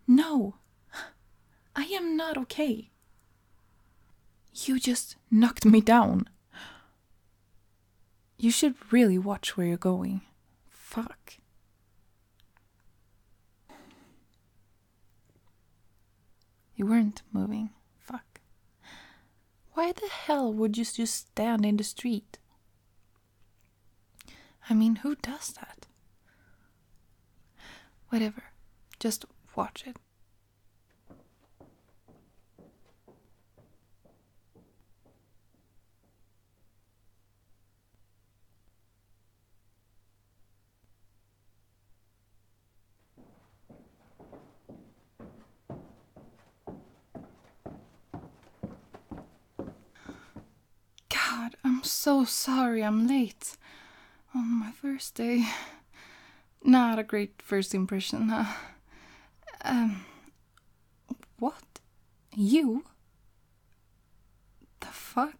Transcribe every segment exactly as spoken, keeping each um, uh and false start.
No, I am not okay. You just knocked me down. You should really watch where you're going. Fuck. You weren't moving. Fuck. Why the hell would you just stand in the street? I mean, who does that? Whatever. Just watch it. God, I'm so sorry I'm late. On my first day. Not a great first impression, huh? Um, what? You? The fuck?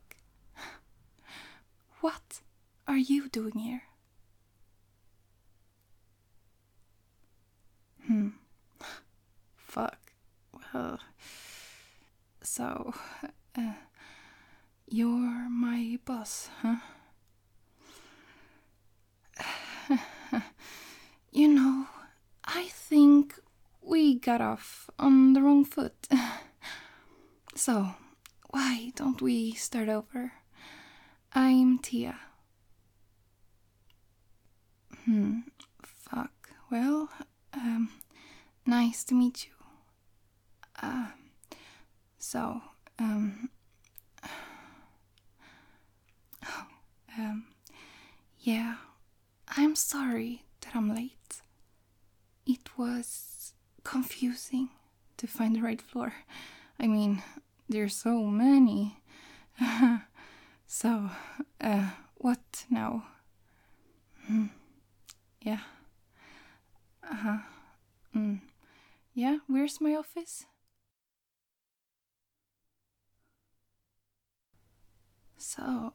What are you doing here? Hmm. Fuck. Well, so, uh, you're my boss, huh? You know, I think we got off on the wrong foot. So, why don't we start over? I'm Tia. Hmm, fuck. Well, um, nice to meet you. Uh, so, um, oh, um, yeah, I'm sorry that I'm late. It was confusing to find the right floor. I mean, there's so many. So, uh, what now? Hmm. Yeah. Uh-huh. Mm. Yeah, where's my office? So,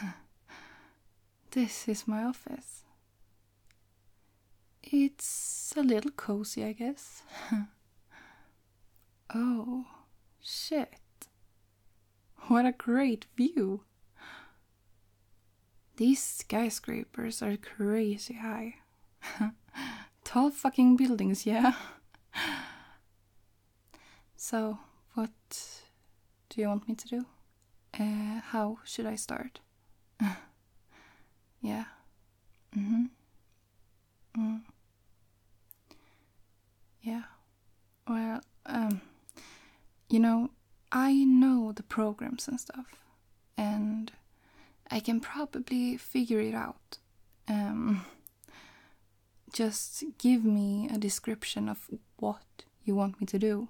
this is my office. It's a little cozy, I guess. Oh, shit. What a great view. These skyscrapers are crazy high. Tall fucking buildings, yeah. So, what do you want me to do? Uh, how should I start? Yeah. Mm-hmm. Mm. Yeah. Well, um, you know, I know the programs and stuff, and I can probably figure it out. Um, just give me a description of what you want me to do.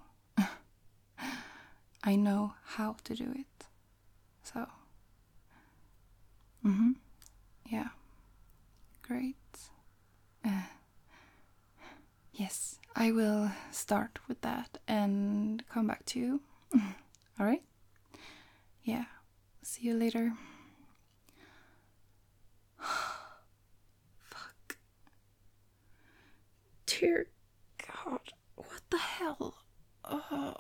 I know how to do it. So, mm-hmm. Yeah. Great. Uh, yes, I will start with that and come back to you. Alright? Yeah. See you later. Fuck. Dear God, what the hell? Uh,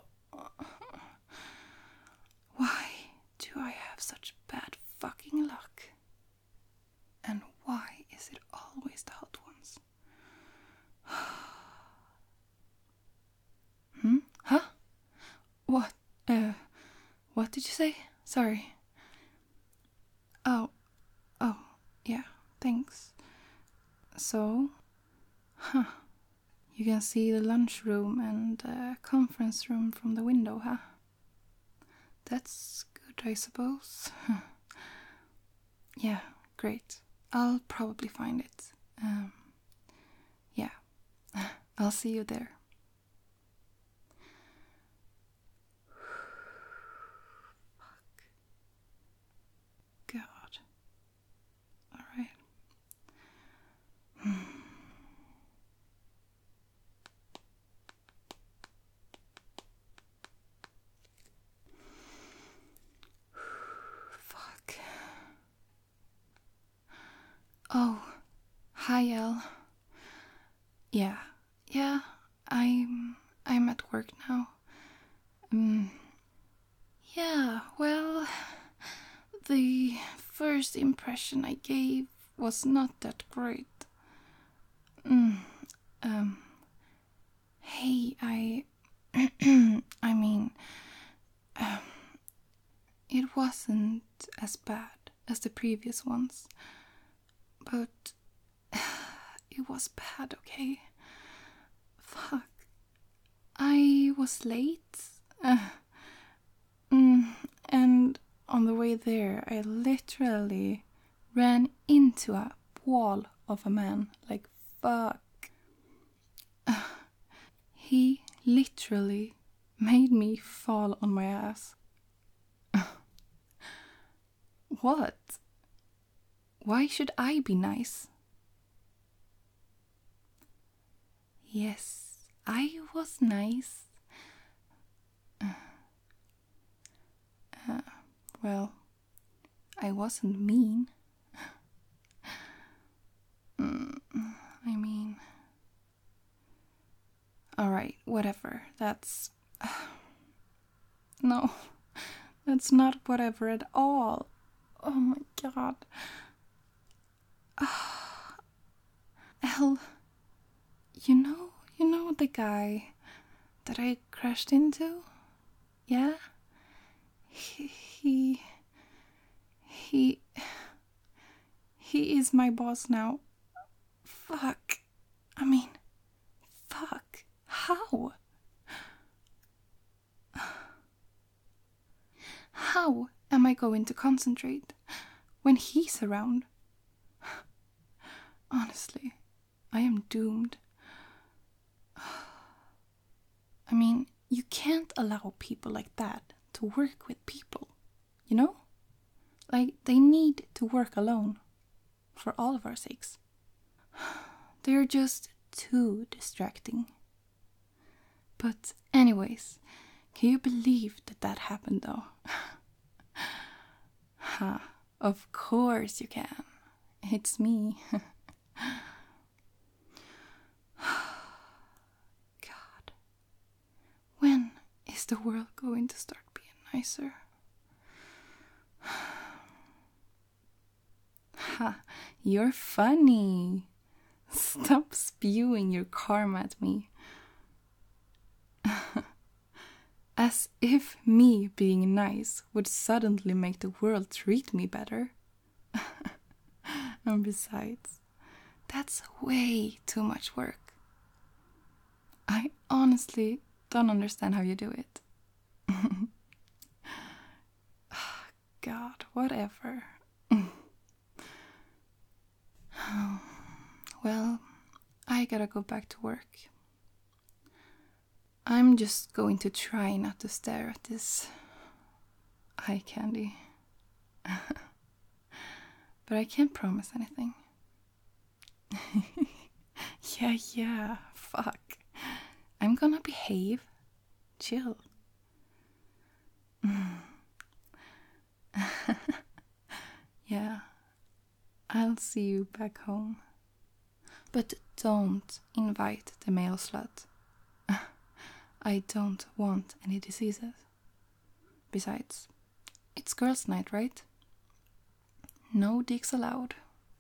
why do I have such bad fucking luck? And why is it always the hot ones? Hmm? Huh? What? Uh, what did you say? Sorry. Oh, oh, yeah, thanks. So, huh. You can see the lunchroom and the conference room from the window, huh? That's good, I suppose. Yeah, great. I'll probably find it. Um, yeah, I'll see you there. Fuck. God. Alright. Fuck. Oh, hi, Elle. Yeah, yeah, I'm I'm at work now. Um, yeah, well, the first impression I gave was not that great. Mm, um, hey, I. I mean, um, it wasn't as bad as the previous ones, but it was bad, okay? Fuck. I was late. Uh, mm, and on the way there, I literally ran into a wall of a man. Like, fuck. Uh, he literally made me fall on my ass. What? Why should I be nice? Yes, I was nice. Uh, uh, well, I wasn't mean. mm, I mean... Alright, whatever. That's... Uh, no, that's not whatever at all. Oh my god. Elle, you know, you know the guy that I crashed into? Yeah? He, he, he, he is my boss now. Fuck. I mean, fuck. How? How am I going to concentrate when he's around? Honestly, I am doomed. I mean, you can't allow people like that to work with people, you know? Like, they need to work alone, for all of our sakes. They're just too distracting. But anyways, can you believe that that happened though? Ha, of course you can. It's me. God. When is the world going to start being nicer? Ha, you're funny. Stop spewing your karma at me. As if me being nice would suddenly make the world treat me better. And besides, that's way too much work. I honestly don't understand how you do it. God, whatever. Well, I gotta go back to work. I'm just going to try not to stare at this eye candy. But I can't promise anything. yeah, yeah, fuck. I'm gonna behave. Chill. Yeah, I'll see you back home. But don't invite the male slut. I don't want any diseases. Besides, it's girls' night, right? No dicks allowed.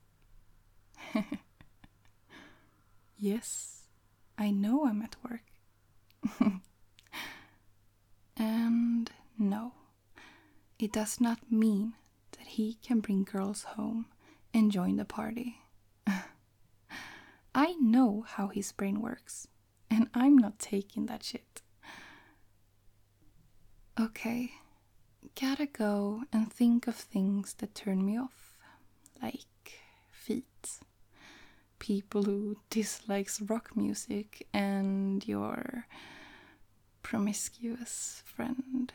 Yes, I know I'm at work. And no, it does not mean that he can bring girls home and join the party. I know how his brain works, and I'm not taking that shit. Okay, gotta go and think of things that turn me off, like feet, people who dislikes rock music, and your promiscuous friend.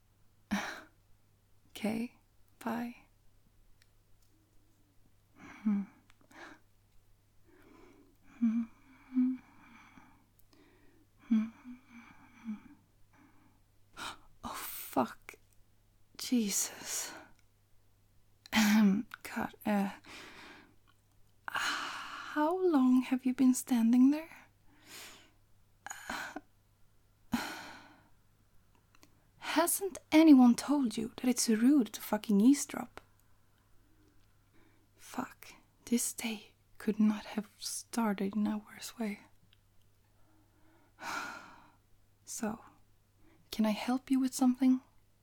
Okay, bye. Hmm. Hmm. Hmm. Oh, fuck. Jesus. God, uh, how long have you been standing there? Hasn't anyone told you that it's rude to fucking eavesdrop? Fuck, this day could not have started in a worse way. So, can I help you with something?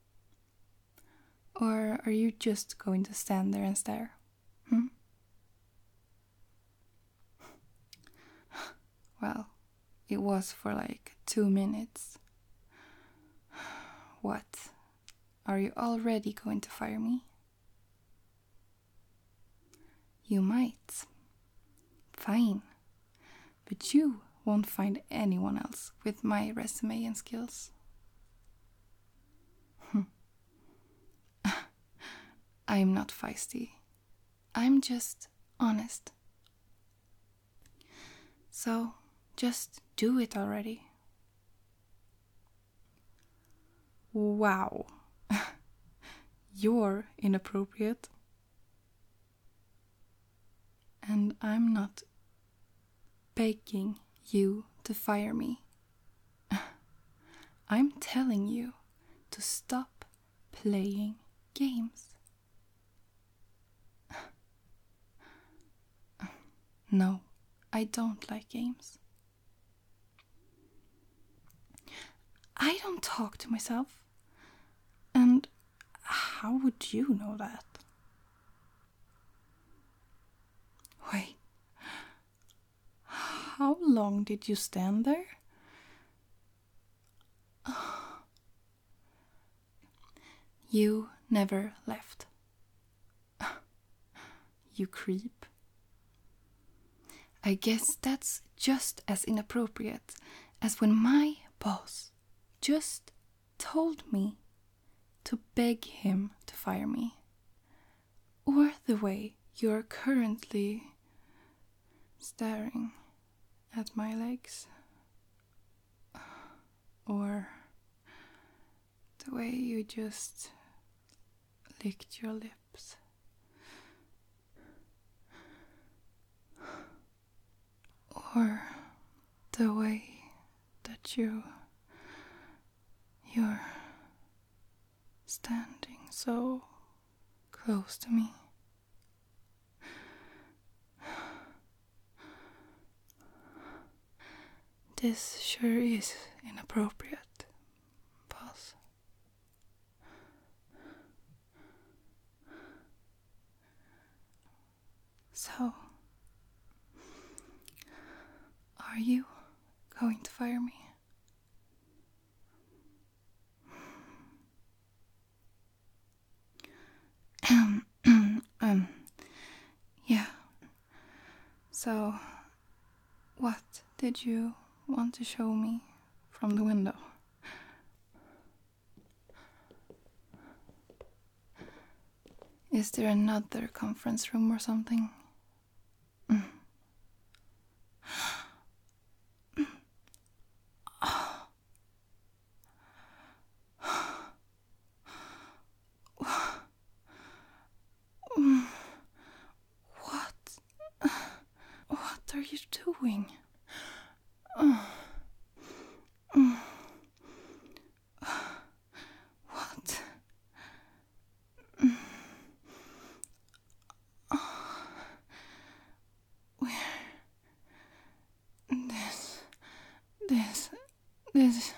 Or are you just going to stand there and stare? Hmm? Well, it was for like two minutes. What? Are you already going to fire me? You might. Fine. But you won't find anyone else with my resume and skills. I'm not feisty. I'm just honest. So, just do it already. Wow. You're inappropriate. And I'm not begging you to fire me. I'm telling you to stop playing games. No, I don't like games. I don't talk to myself. And how would you know that? Wait. How long did you stand there? You never left. You creep. I guess that's just as inappropriate as when my boss just told me to beg him to fire me. Or the way you're currently staring at my legs. Or the way you just licked your lips. Or the way that you you're standing so close to me. This sure is inappropriate, boss. So, are you going to fire me? um, yeah. So, what did you want to show me from the window? Is there another conference room or something? Mm. What? What are you doing? What? Where? This, this, this,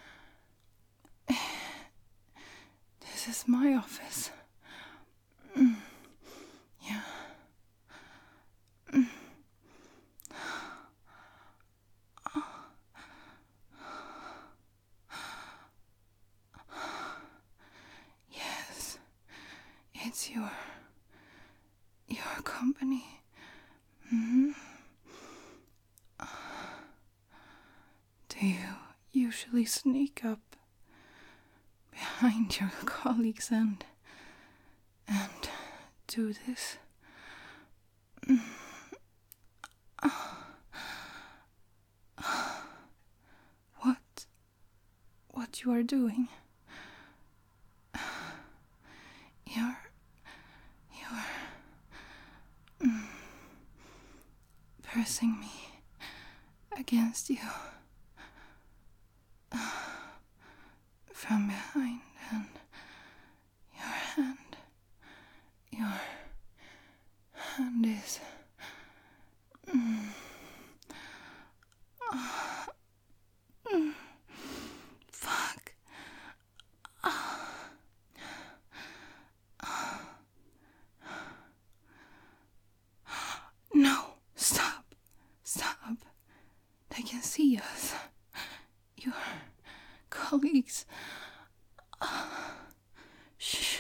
this is my office. Yeah. Yes, it's your, your company. Mm-hmm. Do you usually sneak up behind your colleagues and and do this? What? What you are doing? You're you're mm, pressing me against you from behind hand, your hand, your hand is. Mm. Uh, mm. Fuck. Uh. Uh. No, stop, stop. They can see us. Your colleagues. Uh. Shh.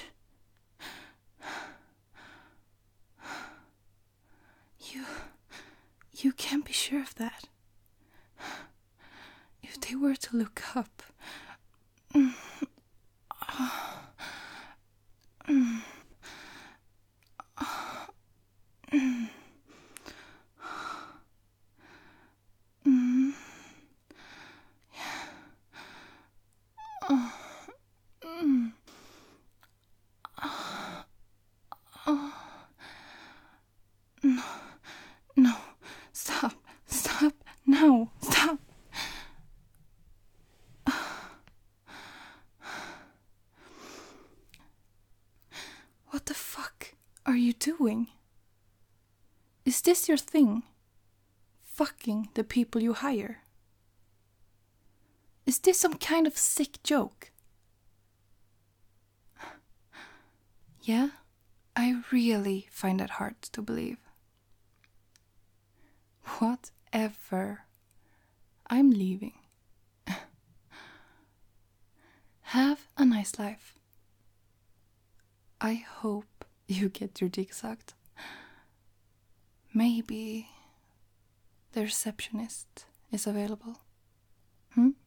You. You can't be sure of that. If they were to look up. Mm, uh, mm, uh, mm, mm, yeah, uh, mm, uh, uh, no, no, stop, stop, no, stop. What the fuck are you doing? Is this your thing? Fucking the people you hire? Is this some kind of sick joke? Yeah, I really find that hard to believe. Whatever. I'm leaving. Have a nice life. I hope you get your dick sucked. Maybe the receptionist is available. Hmm?